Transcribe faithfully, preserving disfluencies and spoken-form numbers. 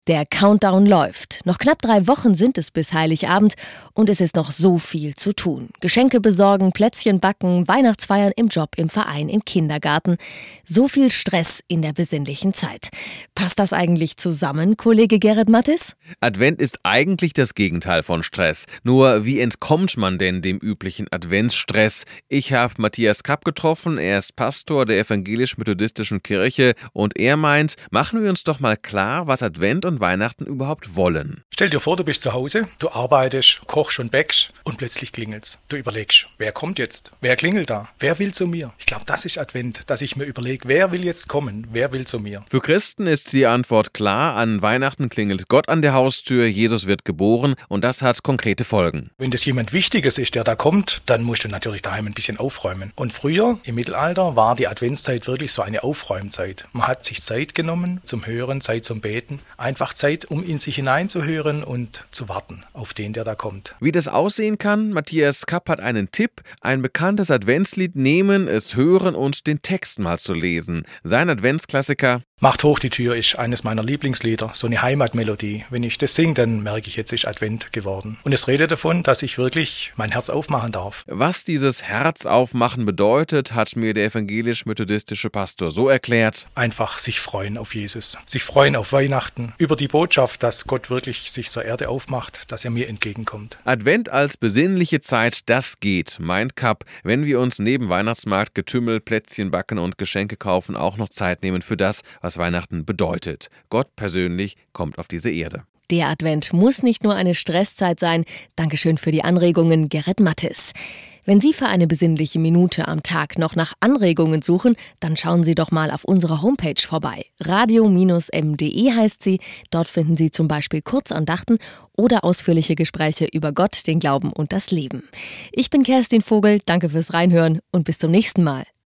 Der Countdown läuft. Noch knapp drei Wochen sind es bis Heiligabend und es ist noch so viel zu tun. Geschenke besorgen, Plätzchen backen, Weihnachtsfeiern im Job, im Verein, im Kindergarten. So viel Stress in der besinnlichen Zeit. Passt das eigentlich zusammen, Kollege Gerrit Mattes? Advent ist eigentlich das Gegenteil von Stress. Nur wie entkommt man denn dem üblichen Adventsstress? Ich habe Matthias Kapp getroffen, er ist Pastor der evangelisch-methodistischen Kirche und er meint, machen wir uns doch mal klar, was Advent und Weihnachten überhaupt wollen. Stell dir vor, du bist zu Hause, du arbeitest, kochst und bäckst und plötzlich klingelt's. Du überlegst, wer kommt jetzt? Wer klingelt da? Wer will zu mir? Ich glaube, das ist Advent, dass ich mir überlege, wer will jetzt kommen? Wer will zu mir? Für Christen ist die Antwort klar, an Weihnachten klingelt Gott an der Haustür, Jesus wird geboren und das hat konkrete Folgen. Wenn das jemand Wichtiges ist, der da kommt, dann musst du natürlich daheim ein bisschen aufräumen. Und früher, im Mittelalter, war die Adventszeit wirklich so eine Aufräumzeit. Man hat sich Zeit genommen zum Hören, Zeit zum Beten, einfach Zeit, um in sich hineinzuhören und zu warten auf den, der da kommt. Wie das aussehen kann, Matthias Kapp hat einen Tipp, ein bekanntes Adventslied nehmen, es hören und den Text mal zu lesen. Sein Adventsklassiker Macht hoch die Tür ist eines meiner Lieblingslieder, so eine Heimatmelodie. Wenn ich das singe, dann merke ich, jetzt ist Advent geworden. Und es redet davon, dass ich wirklich mein Herz aufmachen darf. Was dieses Herz aufmachen bedeutet, hat mir der evangelisch-methodistische Pastor so erklärt. Einfach sich freuen auf Jesus, sich freuen auf Weihnachten, über die Botschaft, dass Gott wirklich sich zur Erde aufmacht, dass er mir entgegenkommt. Advent als besinnliche Zeit, das geht, meint Kapp, wenn wir uns neben Weihnachtsmarkt, Getümmel, Plätzchen backen und Geschenke kaufen auch noch Zeit nehmen für das, was Weihnachten bedeutet. Gott persönlich kommt auf diese Erde. Der Advent muss nicht nur eine Stresszeit sein. Dankeschön für die Anregungen, Gerrit Mattes. Wenn Sie für eine besinnliche Minute am Tag noch nach Anregungen suchen, dann schauen Sie doch mal auf unserer Homepage vorbei. radio Bindestrich m punkt de heißt sie. Dort finden Sie zum Beispiel Kurzandachten oder ausführliche Gespräche über Gott, den Glauben und das Leben. Ich bin Kerstin Vogel, danke fürs Reinhören und bis zum nächsten Mal.